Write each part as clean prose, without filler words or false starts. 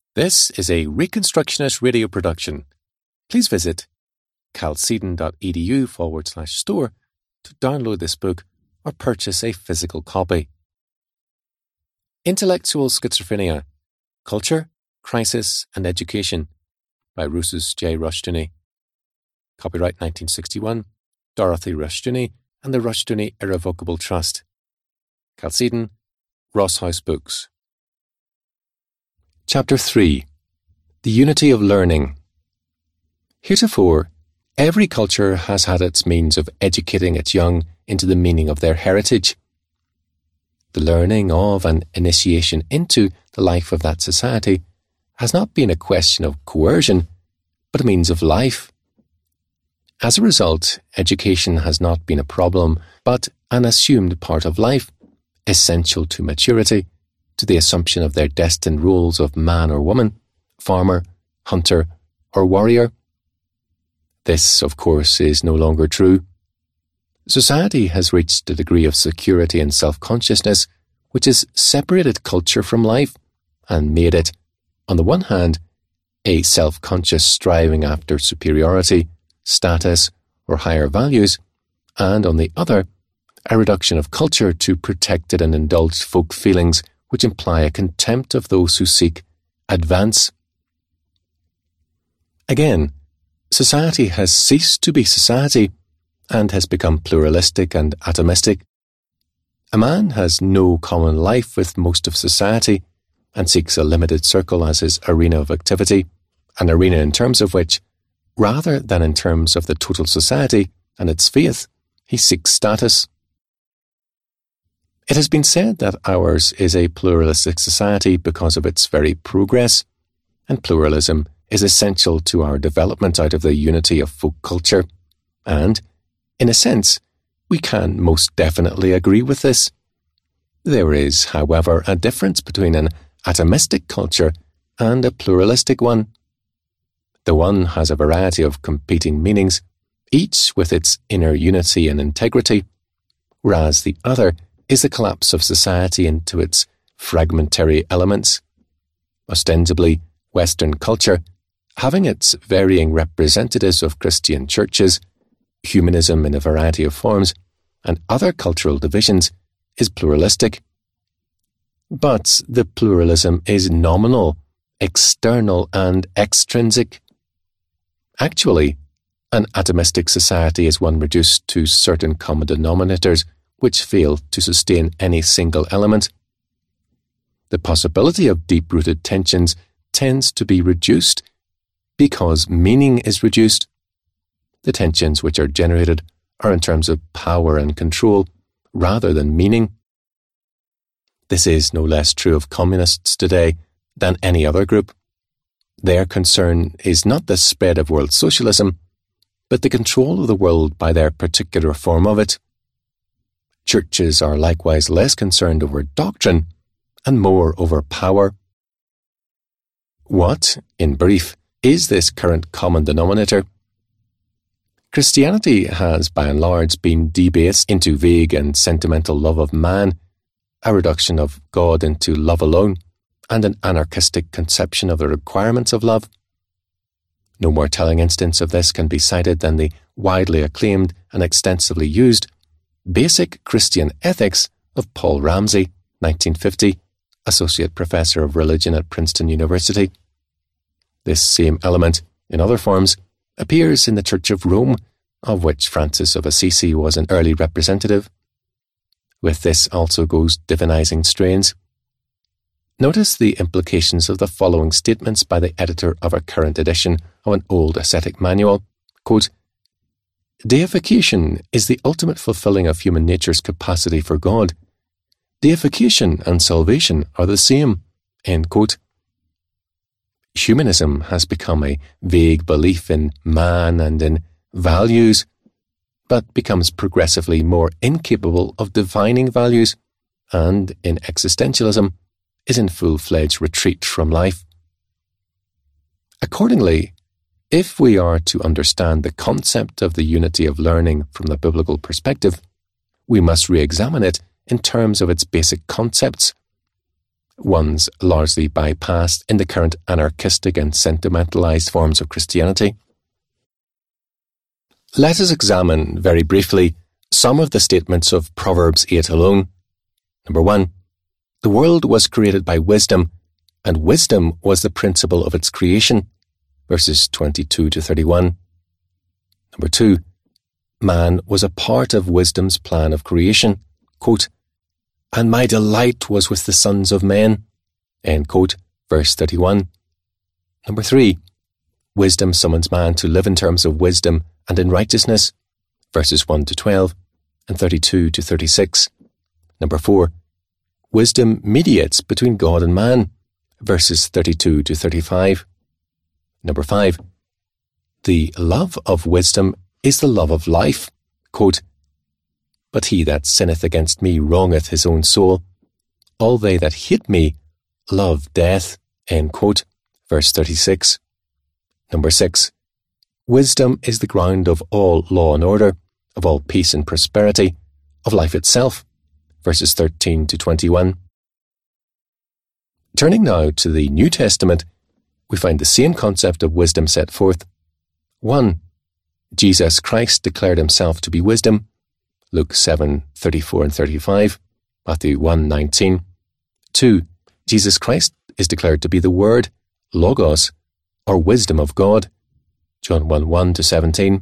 This is a Reconstructionist radio production. Please visit calcedon.edu/store to download this book or purchase a physical copy. Intellectual Schizophrenia, Culture, Crisis and Education by Rousas J. Rushdoony. Copyright 1961, Dorothy Rushdoony and the Rushdoony Irrevocable Trust. Calcedon, Ross House Books. Chapter 3. The Unity of Learning. Heretofore, every culture has had its means of educating its young into the meaning of their heritage. The learning of and initiation into the life of that society has not been a question of coercion, but a means of life. As a result, education has not been a problem, but an assumed part of life, essential to maturity, to the assumption of their destined roles of man or woman, farmer, hunter, or warrior. This, of course, is no longer true. Society has reached a degree of security and self-consciousness which has separated culture from life and made it, on the one hand, a self-conscious striving after superiority, status, or higher values, and on the other, a reduction of culture to protected and indulged folk feelings which imply a contempt of those who seek advance. Again, society has ceased to be society and has become pluralistic and atomistic. A man has no common life with most of society and seeks a limited circle as his arena of activity, an arena in terms of which, rather than in terms of the total society and its faith, he seeks status. It has been said that ours is a pluralistic society because of its very progress, and pluralism is essential to our development out of the unity of folk culture, and, in a sense, we can most definitely agree with this. There is, however, a difference between an atomistic culture and a pluralistic one. The one has a variety of competing meanings, each with its inner unity and integrity, whereas the other is the collapse of society into its fragmentary elements. Ostensibly, Western culture, having its varying representatives of Christian churches, humanism in a variety of forms, and other cultural divisions, is pluralistic. But the pluralism is nominal, external, and extrinsic. Actually, an atomistic society is one reduced to certain common denominators which fail to sustain any single element. The possibility of deep-rooted tensions tends to be reduced because meaning is reduced. The tensions which are generated are in terms of power and control rather than meaning. This is no less true of communists today than any other group. Their concern is not the spread of world socialism, but the control of the world by their particular form of it. Churches are likewise less concerned over doctrine and more over power. What, in brief, is this current common denominator? Christianity has, by and large, been debased into vague and sentimental love of man, a reduction of God into love alone, and an anarchistic conception of the requirements of love. No more telling instance of this can be cited than the widely acclaimed and extensively used Basic Christian Ethics of Paul Ramsey, 1950, Associate Professor of Religion at Princeton University. This same element, in other forms, appears in the Church of Rome, of which Francis of Assisi was an early representative. With this also goes divinizing strains. Notice the implications of the following statements by the editor of a current edition of an old ascetic manual. Quote, "Deification is the ultimate fulfilling of human nature's capacity for God. Deification and salvation are the same." End quote. Humanism has become a vague belief in man and in values, but becomes progressively more incapable of defining values, and in existentialism is in full-fledged retreat from life. Accordingly, if we are to understand the concept of the unity of learning from the biblical perspective, we must re-examine it in terms of its basic concepts. ones largely bypassed in the current anarchistic and sentimentalized forms of Christianity. Let us examine very briefly some of the statements of Proverbs 8 alone. Number 1. The world was created by wisdom, and wisdom was the principle of its creation. Verses 22 to 31. Number 2. Man was a part of wisdom's plan of creation. Quote, and my delight was with the sons of men. End quote. Verse 31. Number 3. Wisdom summons man to live in terms of wisdom and in righteousness. Verses 1 to 12 and 32 to 36. Number 4. Wisdom mediates between God and man. Verses 32 to 35. Number 5. The love of wisdom is the love of life. Quote, but he that sinneth against me wrongeth his own soul. All they that hate me love death. End quote. Verse 36. Number 6. Wisdom is the ground of all law and order, of all peace and prosperity, of life itself. Verses 13 to 21. Turning now to the New Testament, we find the same concept of wisdom set forth. 1. Jesus Christ declared himself to be wisdom. Luke 7:34 and 35, Matthew 1:19. 2. Jesus Christ is declared to be the Word, Logos, or wisdom of God. John 1:1 to 17.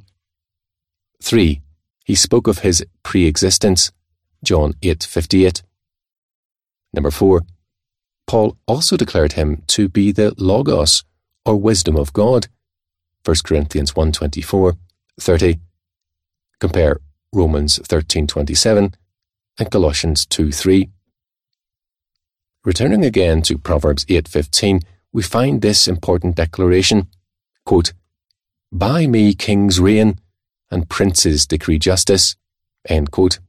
3. He spoke of his pre-existence. John 8:58. Number 4. Paul also declared him to be the Logos, or wisdom of God. 1 Corinthians 1:24, 30. Compare Romans 13:27 and Colossians 2:3. Returning again to Proverbs 8:15, we find this important declaration, quote, by me kings reign, and princes decree justice. End quote.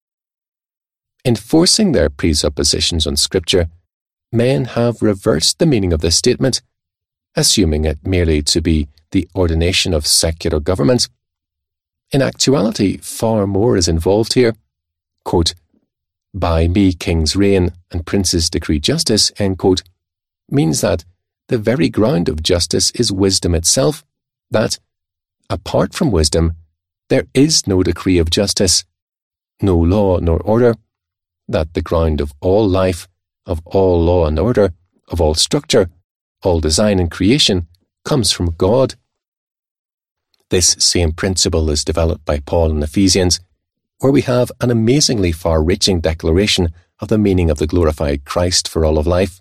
Enforcing their presuppositions on Scripture, men have reversed the meaning of this statement, assuming it merely to be the ordination of secular government. In actuality, far more is involved here. Quote, by me kings reign and princes decree justice, end quote, means that the very ground of justice is wisdom itself, that, apart from wisdom, there is no decree of justice, no law nor order, that the ground of all life, of all law and order, of all structure, all design and creation, comes from God. This same principle is developed by Paul in Ephesians, where we have an amazingly far-reaching declaration of the meaning of the glorified Christ for all of life.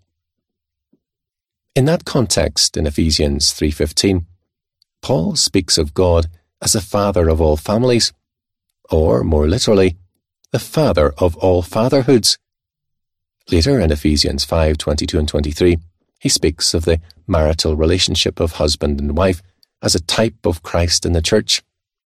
In that context, in Ephesians 3:15, Paul speaks of God as the Father of all families, or, more literally, the Father of all fatherhoods. Later in Ephesians 5:22 and 23, he speaks of the marital relationship of husband and wife as a type of Christ in the church.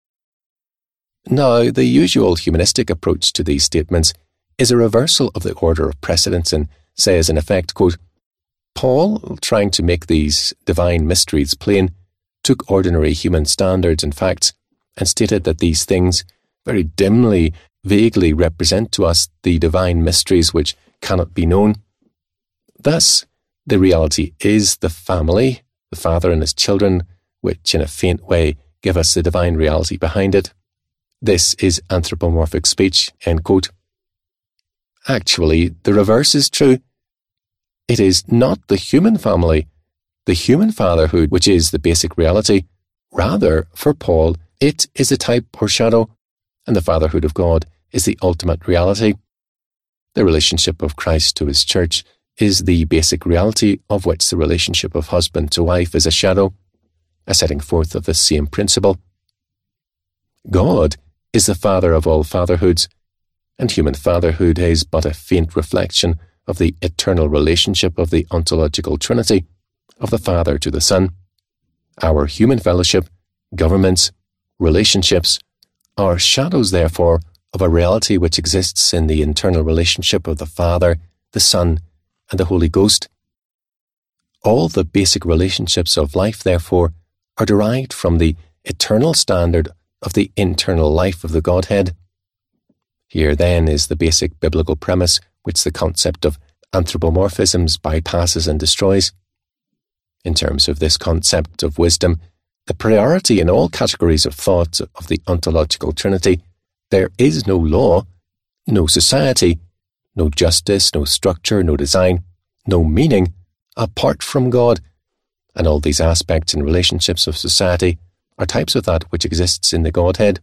Now, the usual humanistic approach to these statements is a reversal of the order of precedence and says, in effect, quote, Paul, trying to make these divine mysteries plain, took ordinary human standards and facts and stated that these things very dimly, vaguely represent to us the divine mysteries which cannot be known. Thus, the reality is the family, the father and his children, which in a faint way give us the divine reality behind it. This is anthropomorphic speech, end quote. Actually, the reverse is true. It is not the human family, the human fatherhood, which is the basic reality. Rather, for Paul, it is a type or shadow, and the fatherhood of God is the ultimate reality. The relationship of Christ to his church is the basic reality, of which the relationship of husband to wife is a shadow, a setting forth of the same principle. God is the Father of all fatherhoods, and human fatherhood is but a faint reflection of the eternal relationship of the ontological Trinity, of the Father to the Son. Our human fellowship, governments, relationships are shadows, therefore, of a reality which exists in the internal relationship of the Father, the Son, and the Holy Ghost. All the basic relationships of life, therefore, are derived from the eternal standard of the internal life of the Godhead. Here, then, is the basic biblical premise which the concept of anthropomorphisms bypasses and destroys. In terms of this concept of wisdom, the priority in all categories of thought of the ontological trinity, there is no law, no society, no justice, no structure, no design, no meaning, apart from God, and all these aspects and relationships of society are types of that which exists in the Godhead.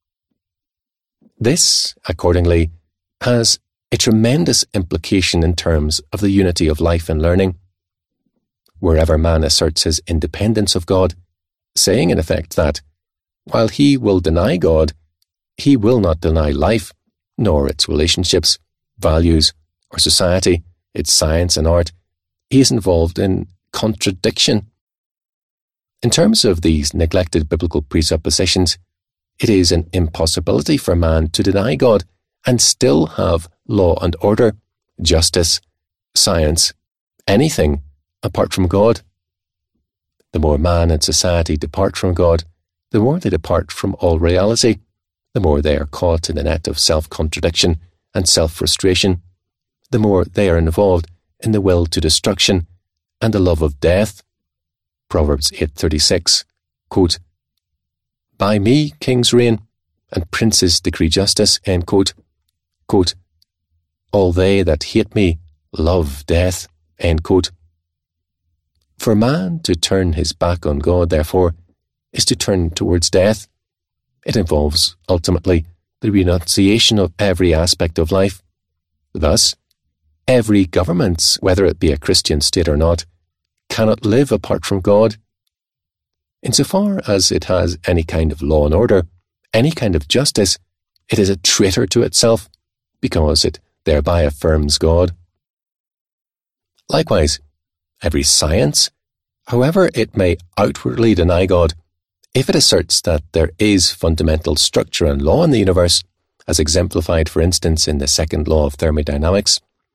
This, accordingly, has a tremendous implication in terms of the unity of life and learning. Wherever man asserts his independence of God, saying in effect that, while he will deny God, he will not deny life, nor its relationships, values, or society, its science and art, he is involved in contradiction. In terms of these neglected biblical presuppositions, it is an impossibility for man to deny God and still have law and order, justice, science, anything apart from God. The more man and society depart from God, the more they depart from all reality, the more they are caught in the net of self-contradiction and self-frustration, the more they are involved in the will to destruction and the love of death. Proverbs 8:36, quote, "By me kings reign, and princes decree justice," end quote. Quote, "All they that hate me love death," end quote. For man to turn his back on God, therefore, is to turn towards death. It involves, ultimately, the renunciation of every aspect of life. Thus, every government, whether it be a Christian state or not, cannot live apart from God. Insofar as it has any kind of law and order, any kind of justice, it is a traitor to itself, because it thereby affirms God. Likewise, every science, however it may outwardly deny God, if it asserts that there is fundamental structure and law in the universe, as exemplified, for instance, in the second law of thermodynamics,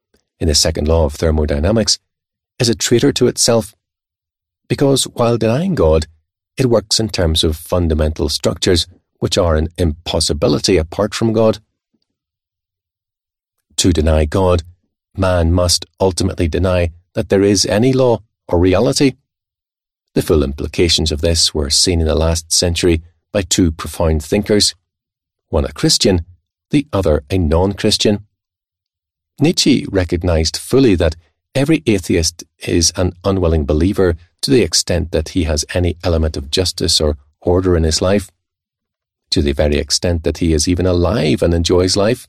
is a traitor to itself, because while denying God, it works in terms of fundamental structures which are an impossibility apart from God. To deny God, man must ultimately deny that there is any law or reality. The full implications of this were seen in the last century by two profound thinkers, one a Christian, the other a non-Christian. Nietzsche recognized fully that every atheist is an unwilling believer to the extent that he has any element of justice or order in his life, to the very extent that he is even alive and enjoys life.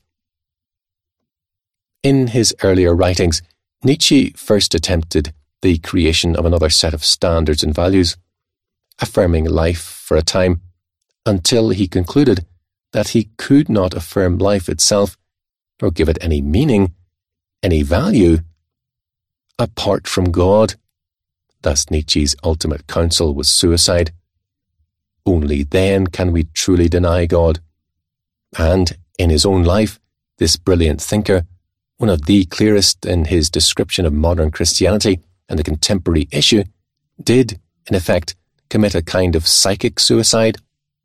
In his earlier writings, Nietzsche first attempted the creation of another set of standards and values, affirming life for a time, until he concluded that he could not affirm life itself, nor give it any meaning, any value, apart from God. Thus Nietzsche's ultimate counsel was suicide. Only then can we truly deny God. And in his own life, this brilliant thinker, one of the clearest in his description of modern Christianity and the contemporary issue, did, in effect, commit a kind of psychic suicide.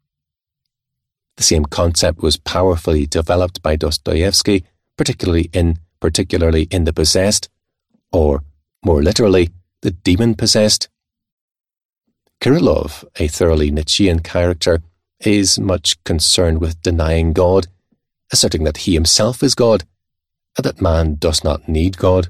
The same concept was powerfully developed by Dostoevsky, particularly in The Possessed, or, more literally, The Demon-Possessed. Kirillov, a thoroughly Nietzschean character, is much concerned with denying God, asserting that he himself is God, and that man does not need God.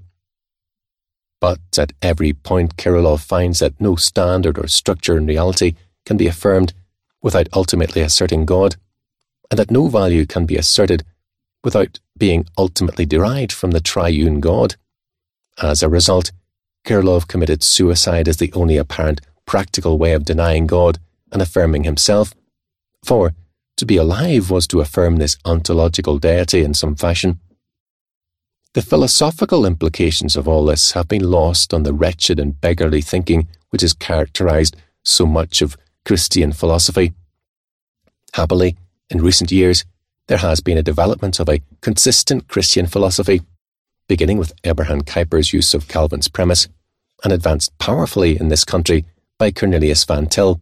But at every point Kirillov finds that no standard or structure in reality can be affirmed without ultimately asserting God, and that no value can be asserted without being ultimately derived from the triune God. As a result, Kirillov committed suicide as the only apparent practical way of denying God and affirming himself, for to be alive was to affirm this ontological deity in some fashion. The philosophical implications of all this have been lost on the wretched and beggarly thinking which has characterized so much of Christian philosophy. Happily, in recent years, there has been a development of a consistent Christian philosophy, beginning with Abraham Kuyper's use of Calvin's premise, and advanced powerfully in this country by Cornelius Van Til.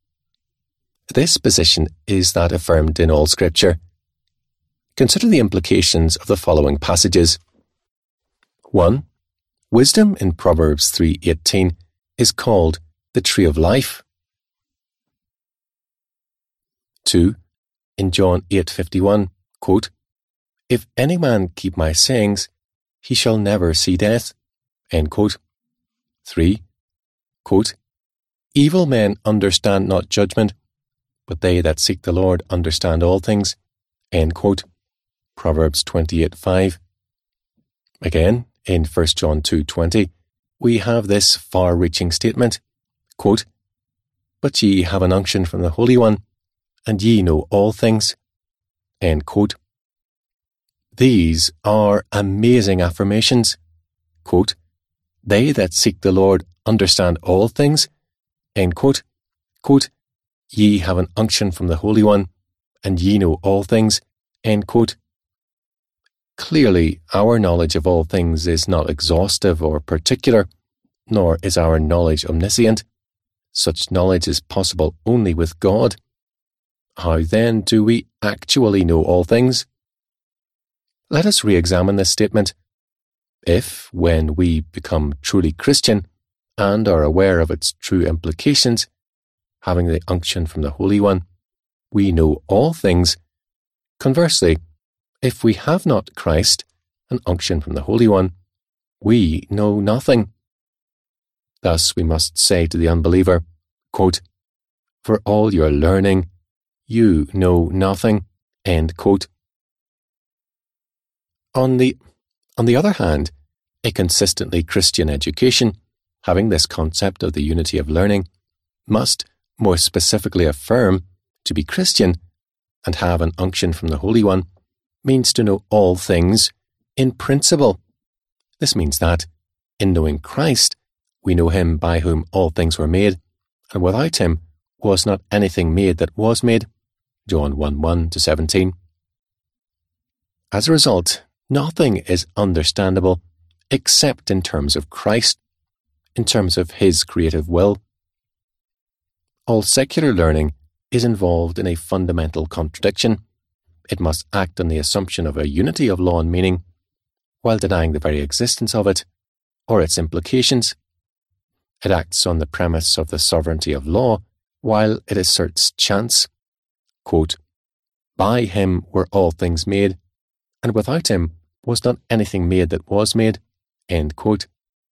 This position is that affirmed in all Scripture. Consider the implications of the following passages. 1. Wisdom in Proverbs 3:18 is called the tree of life. 2. In John 8:51, quote, "If any man keep my sayings, he shall never see death." End quote. 3. Quote, "Evil men understand not judgment, but they that seek the Lord understand all things." End quote. Proverbs 28:5. Again, in 1 John 2:20, we have this far-reaching statement, quote, "But ye have an unction from the Holy One, and ye know all things." End quote. These are amazing affirmations. Quote, "They that seek the Lord understand all things." End quote. Quote, "Ye have an unction from the Holy One, and ye know all things." End quote. Clearly, our knowledge of all things is not exhaustive or particular, nor is our knowledge omniscient. Such knowledge is possible only with God. How then do we actually know all things? Let us re-examine this statement. If, when we become truly Christian and are aware of its true implications, having the unction from the Holy One, we know all things. Conversely, if we have not Christ, an unction from the Holy One, we know nothing. Thus we must say to the unbeliever, quote, "For all your learning, you know nothing." End quote. On the other hand, a consistently Christian education, having this concept of the unity of learning, must more specifically affirm to be Christian and have an unction from the Holy One means to know all things in principle. This means that, in knowing Christ, we know him by whom all things were made, and without him was not anything made that was made. John 1:1-17. As a result, nothing is understandable except in terms of Christ, in terms of his creative will. All secular learning is involved in a fundamental contradiction. It must act on the assumption of a unity of law and meaning, while denying the very existence of it, or its implications. It acts on the premise of the sovereignty of law, while it asserts chance. Quote, "By him were all things made, and without him was not anything made that was made." End quote.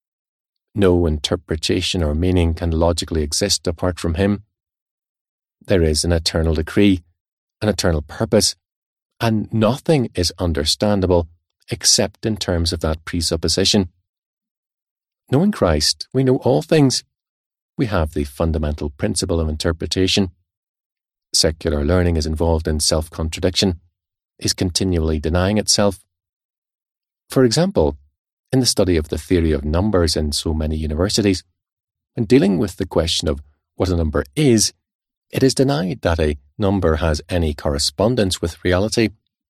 No interpretation or meaning can logically exist apart from him. There is an eternal decree, an eternal purpose, and nothing is understandable except in terms of that presupposition. Knowing Christ, we know all things. We have the fundamental principle of interpretation. Secular learning is involved in self-contradiction, is continually denying itself. For example, in the study of the theory of numbers in so many universities, when dealing with the question of what a number is, it is denied that a number has any correspondence with reality.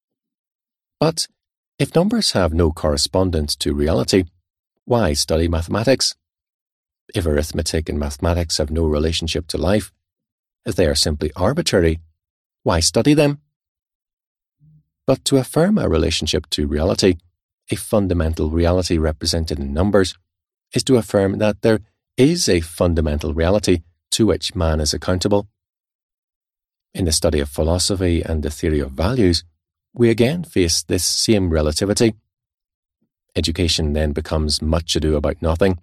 But if numbers have no correspondence to reality, why study mathematics? If arithmetic and mathematics have no relationship to life, if they are simply arbitrary, why study them? But to affirm a relationship to reality, a fundamental reality represented in numbers, is to affirm that there is a fundamental reality to which man is accountable. In the study of philosophy and the theory of values, we again face this same relativity. Education then becomes much ado about nothing.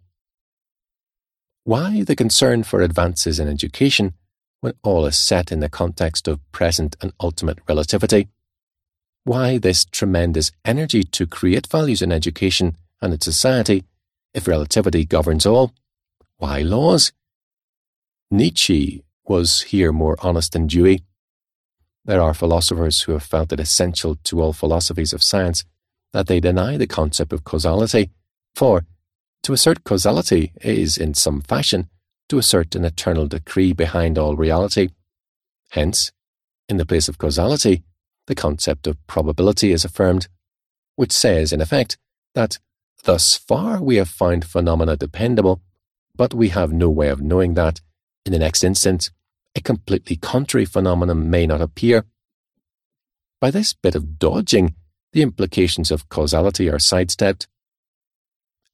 Why the concern for advances in education when all is set in the context of present and ultimate relativity? Why this tremendous energy to create values in education and in society if relativity governs all? Why laws? Nietzsche was here more honest than Dewey. There are philosophers who have felt it essential to all philosophies of science that they deny the concept of causality, for to assert causality is, in some fashion, to assert an eternal decree behind all reality. Hence, in the place of causality, the concept of probability is affirmed, which says, in effect, that thus far we have found phenomena dependable, but we have no way of knowing that, in the next instant, a completely contrary phenomenon may not appear. By this bit of dodging, the implications of causality are sidestepped.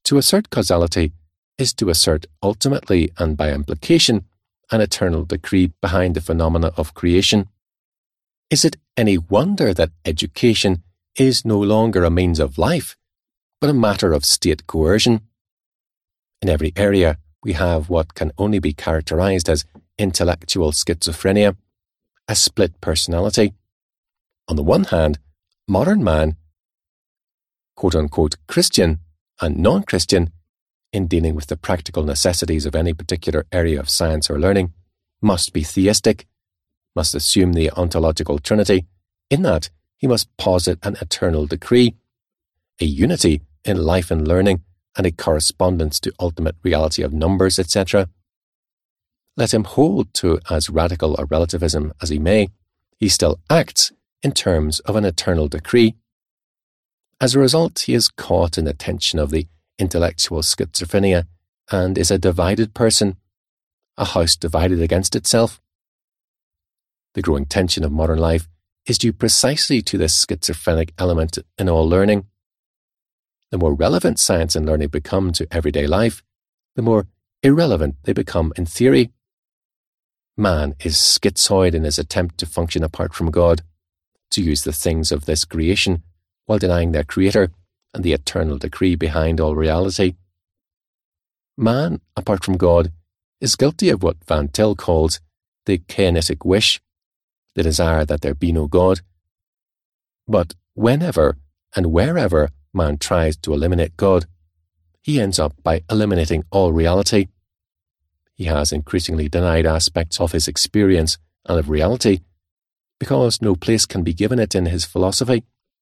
To assert causality is to assert ultimately and by implication an eternal decree behind the phenomena of creation. Is it any wonder that education is no longer a means of life, but a matter of state coercion? In every area, we have what can only be characterized as intellectual schizophrenia, a split personality. On the one hand, modern man, quote-unquote Christian and non-Christian, in dealing with the practical necessities of any particular area of science or learning, must be theistic, must assume the ontological trinity, in that he must posit an eternal decree, a unity in life and learning, and a correspondence to ultimate reality of numbers, etc. Let him hold to as radical a relativism as he may, he still acts in terms of an eternal decree. As a result, he is caught in the tension of the intellectual schizophrenia and is a divided person, a house divided against itself. The growing tension of modern life is due precisely to this schizophrenic element in all learning. The more relevant science and learning become to everyday life, the more irrelevant they become in theory. Man is schizoid in his attempt to function apart from God, to use the things of this creation while denying their creator and the eternal decree behind all reality. Man, apart from God, is guilty of what Van Til calls the Cainitic wish, the desire that there be no God. But whenever and wherever man tries to eliminate God, he ends up by eliminating all reality. He has increasingly denied aspects of his experience and of reality because no place can be given it in his philosophy.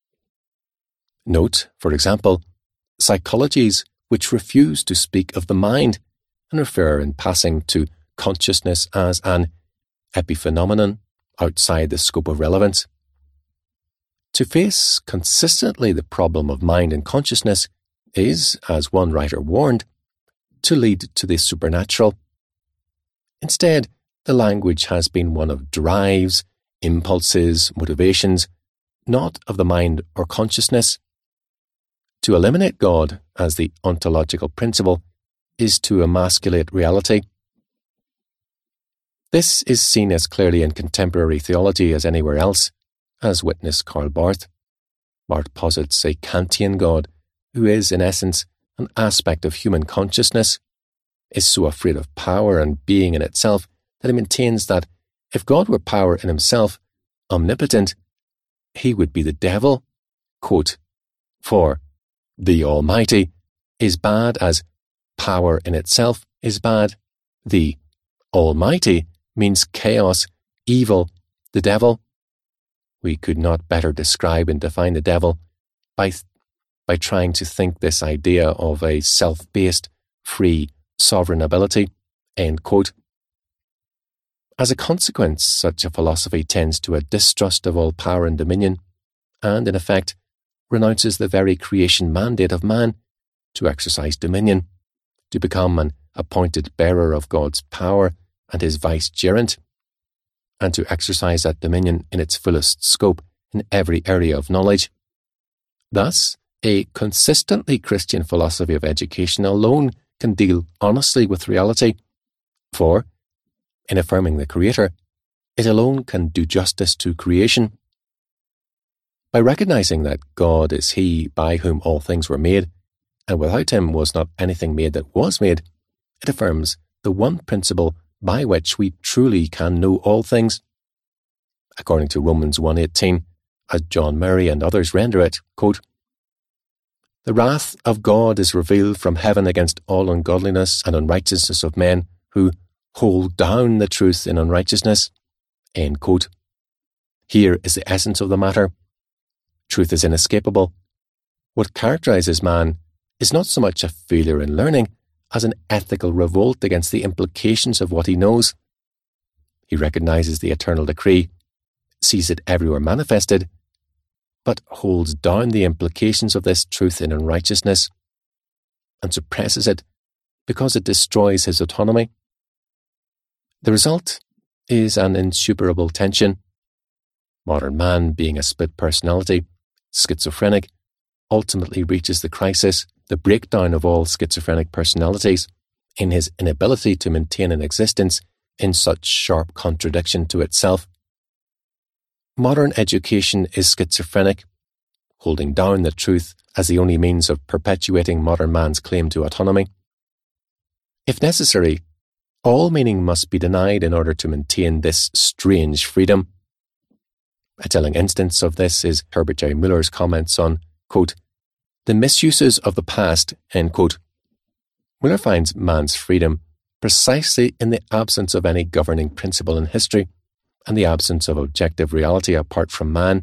Note, for example, psychologies which refuse to speak of the mind and refer in passing to consciousness as an epiphenomenon outside the scope of relevance. To face consistently the problem of mind and consciousness is, as one writer warned, to lead to the supernatural. Instead, the language has been one of drives, impulses, motivations, not of the mind or consciousness. To eliminate God as the ontological principle is to emasculate reality. This is seen as clearly in contemporary theology as anywhere else, as witness Karl Barth. Barth posits a Kantian God who is, in essence, an aspect of human consciousness, is so afraid of power and being in itself that he maintains that if God were power in himself, omnipotent, he would be the devil. Quote, for the Almighty is bad as power in itself is bad. The Almighty means chaos, evil, the devil. We could not better describe and define the devil by trying to think this idea of a self-based, free, sovereign ability. End quote. As a consequence, such a philosophy tends to a distrust of all power and dominion, and, in effect, renounces the very creation mandate of man to exercise dominion, to become an appointed bearer of God's power and his vicegerent, and to exercise that dominion in its fullest scope in every area of knowledge. Thus, a consistently Christian philosophy of education alone can deal honestly with reality, for, in affirming the Creator, it alone can do justice to creation. By recognizing that God is He by whom all things were made, and without Him was not anything made that was made, it affirms the one principle by which we truly can know all things. According to Romans 1:18, as John Murray and others render it, quote, the wrath of God is revealed from heaven against all ungodliness and unrighteousness of men who hold down the truth in unrighteousness. End quote. Here is the essence of the matter. Truth is inescapable. What characterizes man is not so much a failure in learning as an ethical revolt against the implications of what he knows. He recognizes the eternal decree, sees it everywhere manifested, but holds down the implications of this truth in unrighteousness and suppresses it because it destroys his autonomy. The result is an insuperable tension. Modern man, being a split personality, schizophrenic, ultimately reaches the crisis, the breakdown of all schizophrenic personalities, in his inability to maintain an existence in such sharp contradiction to itself. Modern education is schizophrenic, holding down the truth as the only means of perpetuating modern man's claim to autonomy. If necessary, all meaning must be denied in order to maintain this strange freedom. A telling instance of this is Herbert J. Muller's comments on, quote, the misuses of the past, end quote. Muller finds man's freedom precisely in the absence of any governing principle in history and the absence of objective reality apart from man.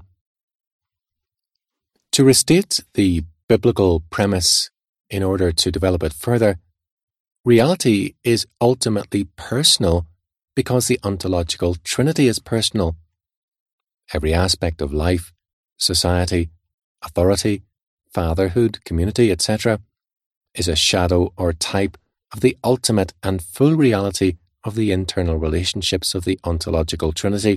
To restate the biblical premise in order to develop it further, reality is ultimately personal because the ontological trinity is personal. Every aspect of life, society, authority, fatherhood, community, etc., is a shadow or type of the ultimate and full reality of the internal relationships of the ontological trinity.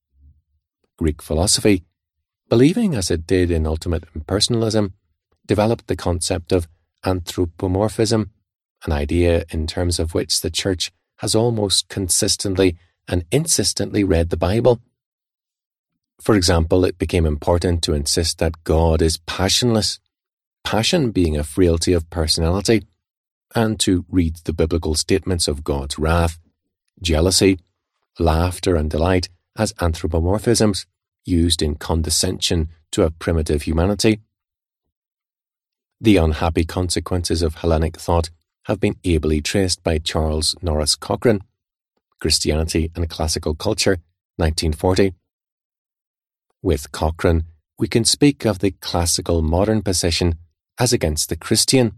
Greek philosophy, believing as it did in ultimate impersonalism, developed the concept of anthropomorphism, an idea in terms of which the Church has almost consistently and insistently read the Bible. For example, it became important to insist that God is passionless, passion being a frailty of personality, and to read the biblical statements of God's wrath, jealousy, laughter, and delight as anthropomorphisms used in condescension to a primitive humanity. The unhappy consequences of Hellenic thought have been ably traced by Charles Norris Cochrane, Christianity and Classical Culture, 1940. With Cochrane, we can speak of the classical modern position as against the Christian.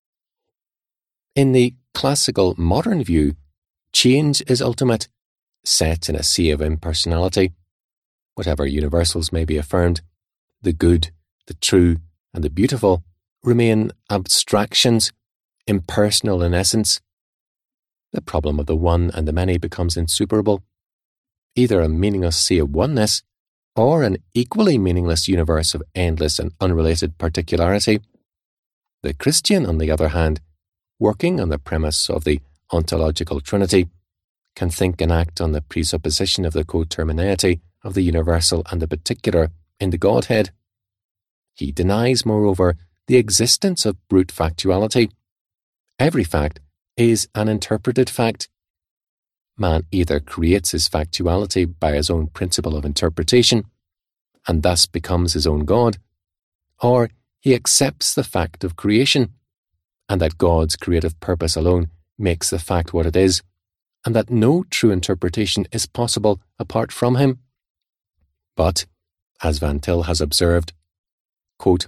In the classical modern view, change is ultimate, set in a sea of impersonality. Whatever universals may be affirmed, the good, the true, and the beautiful remain abstractions, impersonal in essence. The problem of the one and the many becomes insuperable. Either a meaningless sea of oneness, or an equally meaningless universe of endless and unrelated particularity. The Christian, on the other hand, working on the premise of the ontological trinity, can think and act on the presupposition of the cotermineity of the universal and the particular in the Godhead. He denies, moreover, the existence of brute factuality. Every fact is an interpreted fact. Man either creates his factuality by his own principle of interpretation, and thus becomes his own God, or he accepts the fact of creation, and that God's creative purpose alone makes the fact what it is, and that no true interpretation is possible apart from him. But, as Van Til has observed, quote,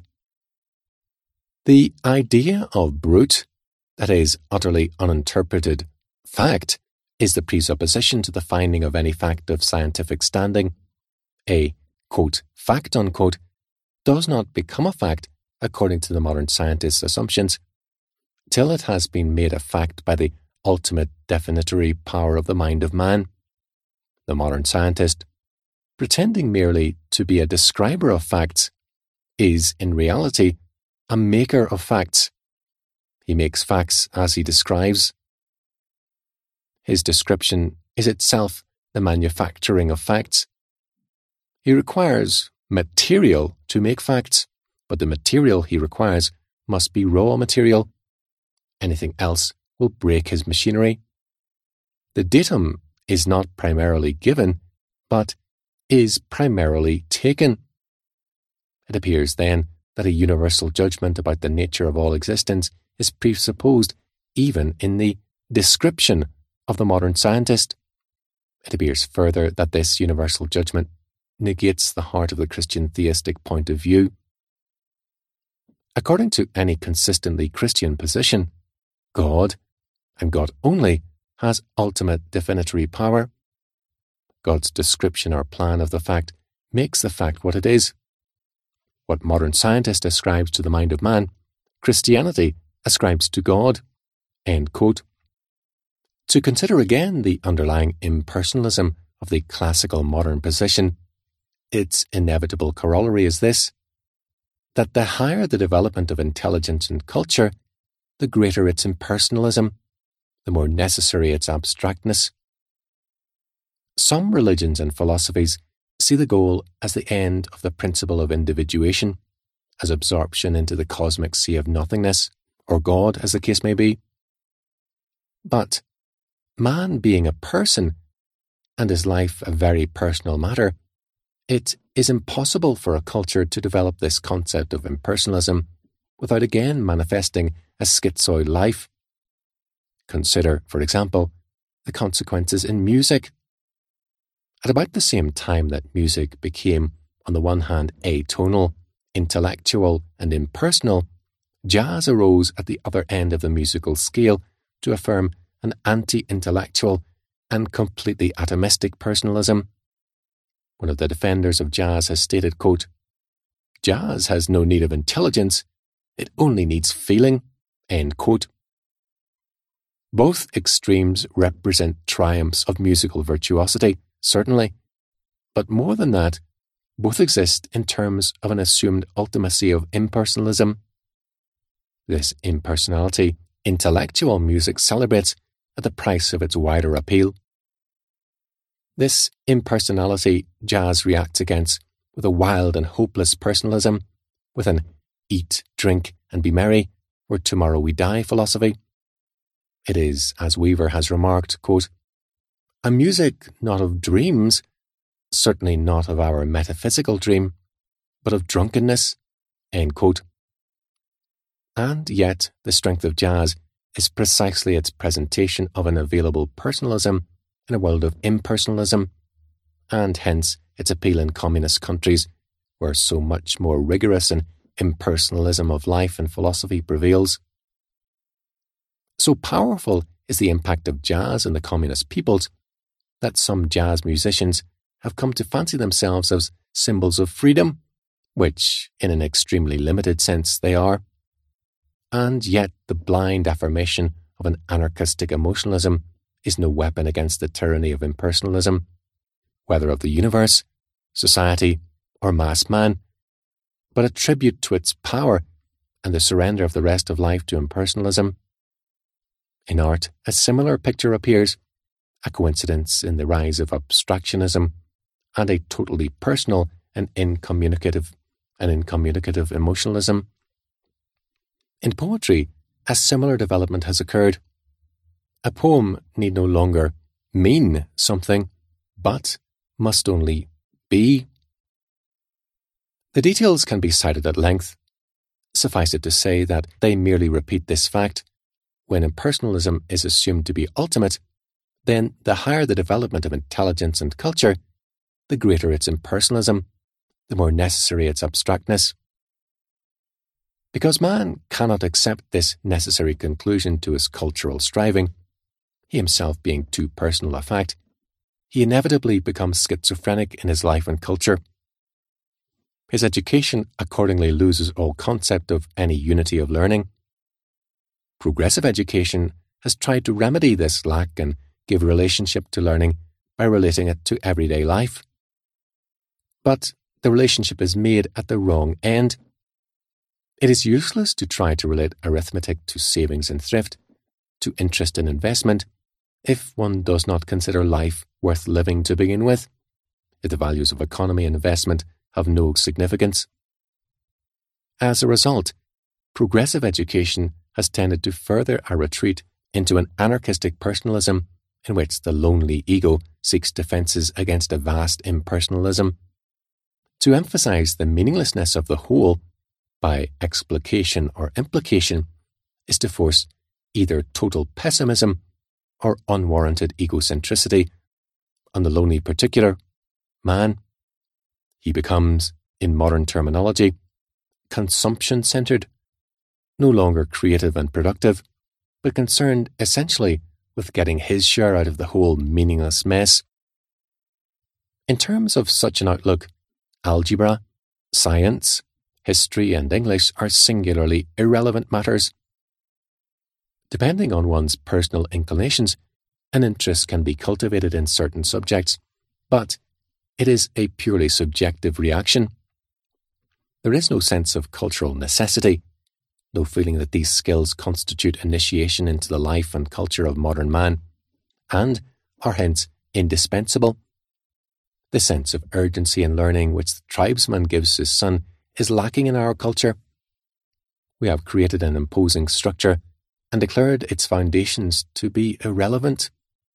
the idea of brute, that is, utterly uninterpreted fact, is the presupposition to the finding of any fact of scientific standing. A, quote, fact, unquote, does not become a fact according to the modern scientist's assumptions, till it has been made a fact by the ultimate definitory power of the mind of man. The modern scientist, pretending merely to be a describer of facts, is in reality a maker of facts. He makes facts as he describes. His description is itself the manufacturing of facts. He requires material to make facts, but the material he requires must be raw material. Anything else will break his machinery. The datum is not primarily given, but is primarily taken. It appears then that a universal judgment about the nature of all existence is presupposed even in the description of the modern scientist. It appears further that this universal judgment negates the heart of the Christian theistic point of view. According to any consistently Christian position, God, and God only, has ultimate definitory power. God's description or plan of the fact makes the fact what it is. What modern scientist ascribes to the mind of man, Christianity ascribes to God. End quote. To consider again the underlying impersonalism of the classical modern position, its inevitable corollary is this. that the higher the development of intelligence and culture, the greater its impersonalism, the more necessary its abstractness. Some religions and philosophies see the goal as the end of the principle of individuation, as absorption into the cosmic sea of nothingness, or God, as the case may be. But man being a person, and his life a very personal matter, it is impossible for a culture to develop this concept of impersonalism without again manifesting a schizoid life. Consider, for example, the consequences in music. At about the same time that music became, on the one hand, atonal, intellectual, and impersonal, jazz arose at the other end of the musical scale to affirm an anti-intellectual and completely atomistic personalism. One of the defenders of jazz has stated, quote, "Jazz has no need of intelligence, it only needs feeling," end quote. Both extremes represent triumphs of musical virtuosity, certainly, but more than that, both exist in terms of an assumed ultimacy of impersonalism. This impersonality, intellectual music celebrates at the price of its wider appeal. This impersonality jazz reacts against with a wild and hopeless personalism, with an eat, drink, and be merry, or tomorrow we die philosophy. It is, as Weaver has remarked, quote, "a music not of dreams, certainly not of our metaphysical dream, but of drunkenness," end quote. And yet the strength of jazz is precisely its presentation of an available personalism in a world of impersonalism, and hence its appeal in communist countries, where so much more rigorous and impersonalism of life and philosophy prevails. So powerful is the impact of jazz in the communist peoples that some jazz musicians have come to fancy themselves as symbols of freedom, which, in an extremely limited sense, they are. And yet the blind affirmation of an anarchistic emotionalism is no weapon against the tyranny of impersonalism, whether of the universe, society, or mass man, but a tribute to its power and the surrender of the rest of life to impersonalism. In art, a similar picture appears, a coincidence in the rise of abstractionism and a totally personal and incommunicative emotionalism. In poetry, a similar development has occurred. A poem need no longer mean something, but must only be. The details can be cited at length. Suffice it to say that they merely repeat this fact: when impersonalism is assumed to be ultimate, then the higher the development of intelligence and culture, the greater its impersonalism, the more necessary its abstractness. Because man cannot accept this necessary conclusion to his cultural striving, he himself being too personal a fact, he inevitably becomes schizophrenic in his life and culture. His education accordingly loses all concept of any unity of learning. Progressive education has tried to remedy this lack and give relationship to learning by relating it to everyday life. But the relationship is made at the wrong end. It is useless to try to relate arithmetic to savings and thrift, to interest and investment, if one does not consider life worth living to begin with, if the values of economy and investment have no significance. As a result, progressive education has tended to further a retreat into an anarchistic personalism in which the lonely ego seeks defences against a vast impersonalism. To emphasise the meaninglessness of the whole by explication or implication is to force either total pessimism or unwarranted egocentricity on the lonely particular, man. He becomes, in modern terminology, consumption-centred, no longer creative and productive, but concerned essentially with getting his share out of the whole meaningless mess. In terms of such an outlook, algebra, science, history, and English are singularly irrelevant matters. Depending on one's personal inclinations, an interest can be cultivated in certain subjects, but it is a purely subjective reaction. There is no sense of cultural necessity, no feeling that these skills constitute initiation into the life and culture of modern man, and are hence indispensable. The sense of urgency in learning which the tribesman gives his son is lacking in our culture. We have created an imposing structure and declared its foundations to be irrelevant.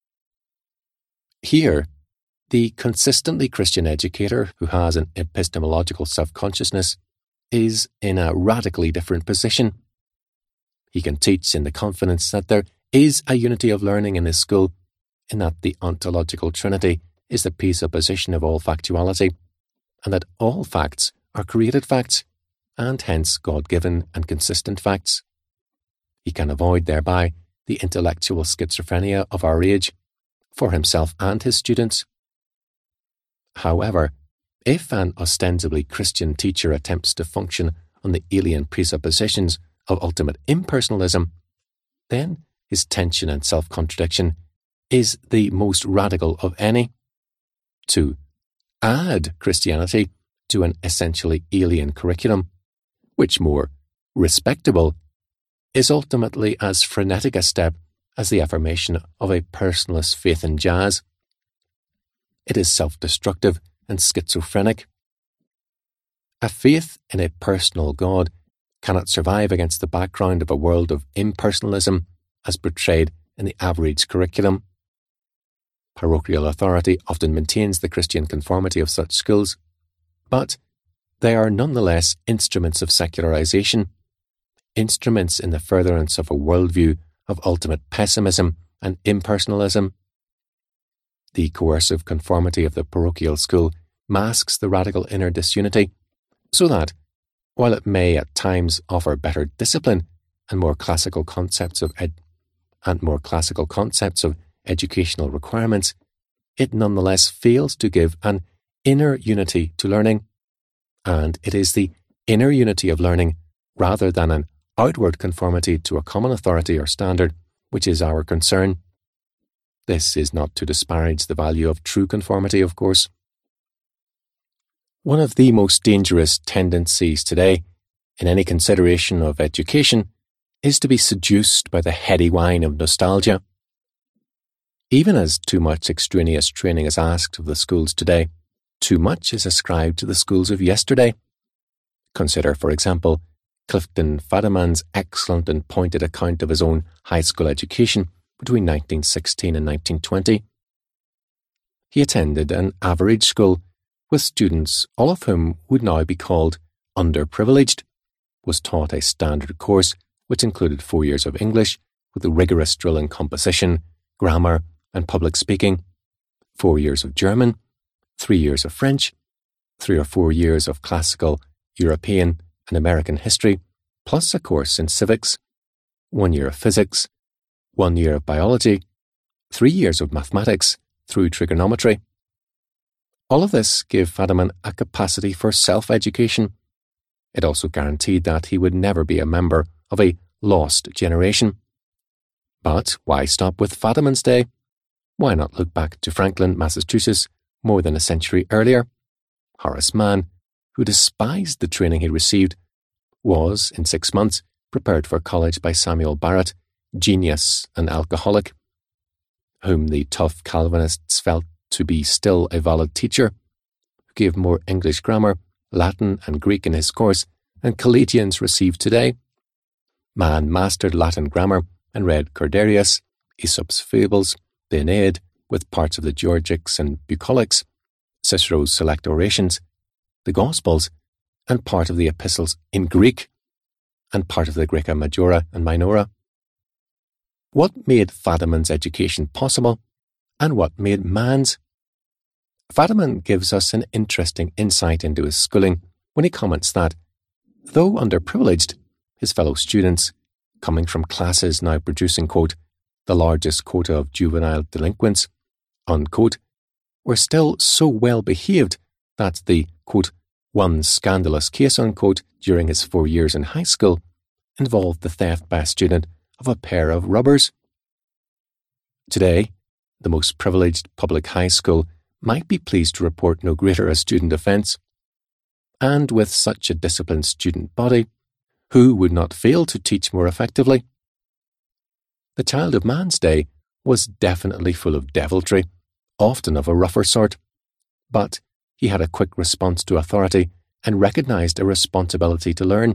Here, the consistently Christian educator who has an epistemological self-consciousness is in a radically different position. He can teach in the confidence that there is a unity of learning in his school, in that the ontological trinity is the presupposition of all factuality, and that all facts are created facts, and hence God-given and consistent facts. He can avoid thereby the intellectual schizophrenia of our age, for himself and his students. However, if an ostensibly Christian teacher attempts to function on the alien presuppositions of ultimate impersonalism, then his tension and self-contradiction is the most radical of any. To add Christianity to an essentially alien curriculum, which more respectable, is ultimately as frenetic a step as the affirmation of a personalist faith in jazz. It is self-destructive and schizophrenic. A faith in a personal God cannot survive against the background of a world of impersonalism as portrayed in the average curriculum. Parochial authority often maintains the Christian conformity of such schools, but they are nonetheless instruments of secularization, instruments in the furtherance of a worldview of ultimate pessimism and impersonalism. The coercive conformity of the parochial school masks the radical inner disunity, so that, while it may at times offer better discipline and more classical concepts of educational requirements, it nonetheless fails to give an inner unity to learning, and it is the inner unity of learning rather than an outward conformity to a common authority or standard which is our concern. This is not to disparage the value of true conformity, of course. One of the most dangerous tendencies today in any consideration of education is to be seduced by the heady wine of nostalgia. Even as too much extraneous training is asked of the schools today, too much is ascribed to the schools of yesterday. Consider, for example, Clifton Fadiman's excellent and pointed account of his own high school education between 1916 and 1920. He attended an average school with students, all of whom would now be called underprivileged, was taught a standard course which included 4 years of English with a rigorous drill in composition, grammar and public speaking, 4 years of German, 3 years of French, 3 or 4 years of classical, European and American history, plus a course in civics, 1 year of physics, 1 year of biology, 3 years of mathematics through trigonometry. All of this gave Fadiman a capacity for self-education. It also guaranteed that he would never be a member of a lost generation. But why stop with Fadiman's day? Why not look back to Franklin, Massachusetts, more than a century earlier? Horace Mann, who despised the training he received, was, in 6 months, prepared for college by Samuel Barrett, genius and alcoholic, whom the tough Calvinists felt to be still a valid teacher, who gave more English grammar, Latin and Greek in his course than collegians receive today. Mann mastered Latin grammar and read Corderius, Aesop's Fables, the Aeneid, with parts of the Georgics and Bucolics, Cicero's Select Orations, the Gospels, and part of the Epistles in Greek, and part of the Greca Majora and Minora. What made Fadiman's education possible, and what made Mann's? Fadiman gives us an interesting insight into his schooling when he comments that, though underprivileged, his fellow students, coming from classes now producing, quote, the largest quota of juvenile delinquents, unquote, were still so well behaved that the, quote, one scandalous case, unquote, during his 4 years in high school involved the theft by a student of a pair of rubbers. Today, the most privileged public high school might be pleased to report no greater a student offence. And with such a disciplined student body, who would not fail to teach more effectively? The child of man's day was definitely full of deviltry, often of a rougher sort, but he had a quick response to authority and recognized a responsibility to learn,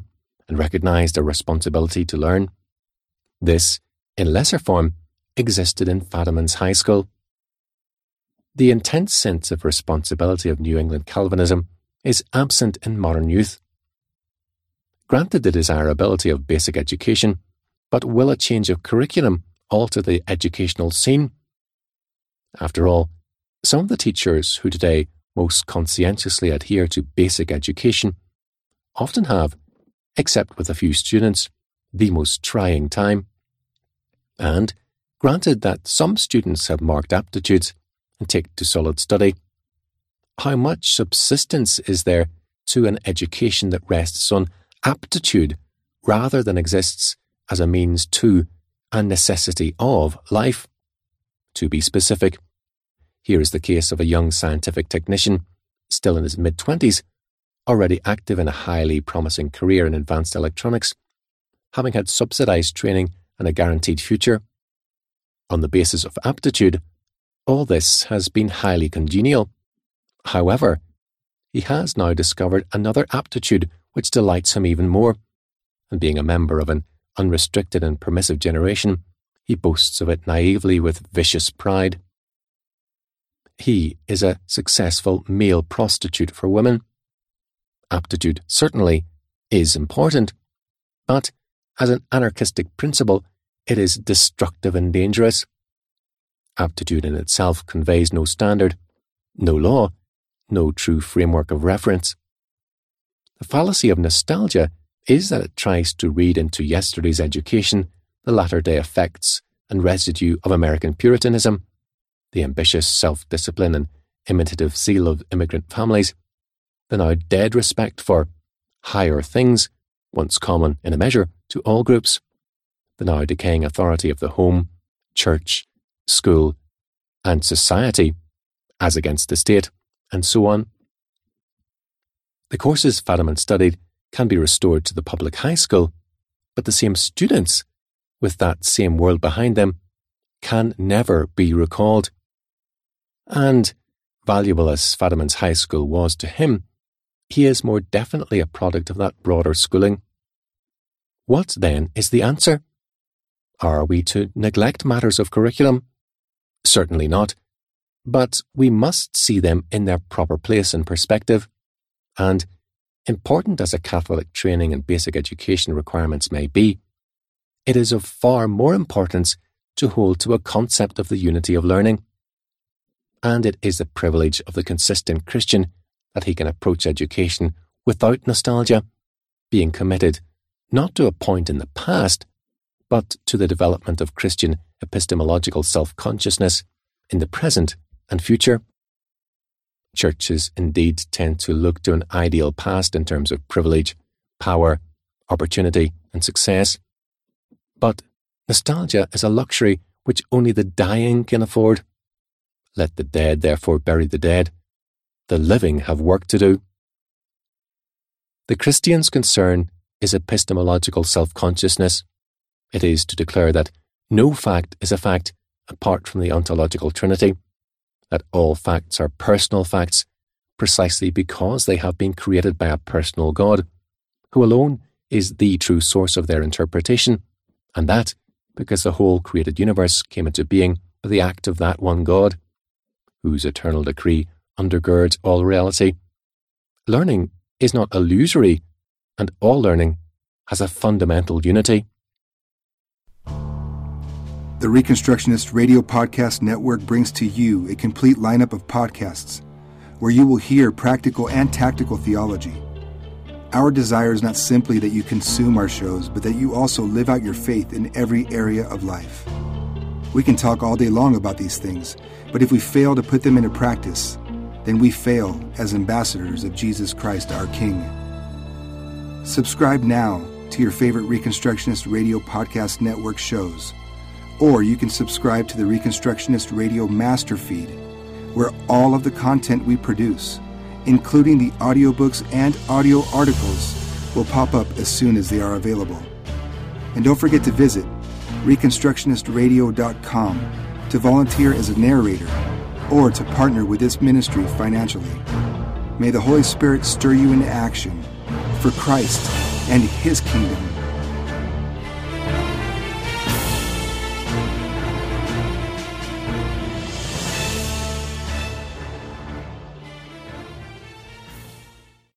This, in lesser form, existed in Fadimans High School. The intense sense of responsibility of New England Calvinism is absent in modern youth. Granted the desirability of basic education, but will a change of curriculum alter the educational scene? After all, some of the teachers who today most conscientiously adhere to basic education often have, except with a few students, the most trying time. And granted that some students have marked aptitudes and take to solid study, how much subsistence is there to an education that rests on aptitude rather than exists as a means to and necessity of life? To be specific, here is the case of a young scientific technician, still in his mid-20s, already active in a highly promising career in advanced electronics, having had subsidized training and a guaranteed future. On the basis of aptitude, all this has been highly congenial. However, he has now discovered another aptitude which delights him even more, and being a member of an unrestricted and permissive generation, he boasts of it naively with vicious pride. He is a successful male prostitute for women. Aptitude certainly is important, but as an anarchistic principle, it is destructive and dangerous. Aptitude in itself conveys no standard, no law, no true framework of reference. The fallacy of nostalgia is that it tries to read into yesterday's education the latter-day effects and residue of American Puritanism, the ambitious self-discipline and imitative zeal of immigrant families, the now dead respect for higher things, once common in a measure to all groups, the now decaying authority of the home, church, school, and society, as against the state, and so on. The courses Fadiman studied can be restored to the public high school, but the same students, with that same world behind them, can never be recalled. And, valuable as Fadiman's high school was to him, he is more definitely a product of that broader schooling. What, then, is the answer? Are we to neglect matters of curriculum? Certainly not, but we must see them in their proper place and perspective, and, important as a Catholic training and basic education requirements may be, it is of far more importance to hold to a concept of the unity of learning. And it is the privilege of the consistent Christian that he can approach education without nostalgia, being committed not to a point in the past, but to the development of Christian epistemological self-consciousness in the present and future. Churches indeed tend to look to an ideal past in terms of privilege, power, opportunity, and success. But nostalgia is a luxury which only the dying can afford. Let the dead therefore bury the dead. The living have work to do. The Christian's concern is epistemological self-consciousness. It is to declare that no fact is a fact apart from the ontological Trinity, that all facts are personal facts precisely because they have been created by a personal God, who alone is the true source of their interpretation, and that because the whole created universe came into being by the act of that one God, whose eternal decree undergirds all reality. Learning is not illusory, and all learning has a fundamental unity. The Reconstructionist Radio Podcast Network brings to you a complete lineup of podcasts where you will hear practical and tactical theology. Our desire is not simply that you consume our shows, but that you also live out your faith in every area of life. We can talk all day long about these things, but if we fail to put them into practice, then we fail as ambassadors of Jesus Christ our King. Subscribe now to your favorite Reconstructionist Radio Podcast Network shows, or you can subscribe to the Reconstructionist Radio Master Feed, where all of the content we produce including the audiobooks and audio articles, will pop up as soon as they are available. And don't forget to visit ReconstructionistRadio.com to volunteer as a narrator or to partner with this ministry financially. May the Holy Spirit stir you into action for Christ and His kingdom.